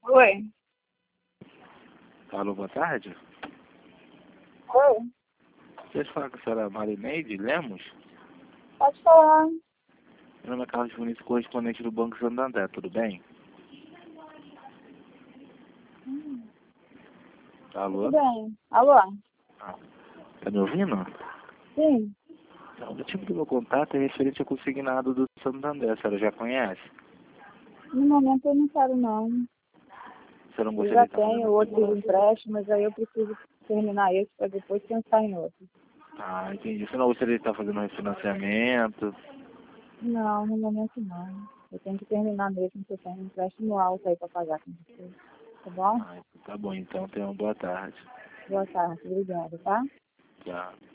Oi. Alô, boa tarde. Oi. Deixa eu falar com a senhora Marineide Lemos. Pode falar. Meu nome é Carlos Vinícius, correspondente do Banco Santander, tudo bem? Alô? Tudo bem. Alô? Ah, tá me ouvindo? Sim. Então, o motivo do meu contato é referente ao consignado do Santander, a senhora já conhece? No momento eu não quero não. Você não Eu gostaria já de estar fazendo tenho outros empréstimos, mas aí eu preciso terminar esse para depois pensar em outro. Ah, entendi. Você não gostaria de estar fazendo um refinanciamento? Não, no momento não. Eu tenho que terminar mesmo, porque eu tenho um empréstimo alto aí para pagar com você. Tá bom? Ah, tá bom, então tenha uma boa tarde. Boa tarde. Obrigada, tá? Tchau.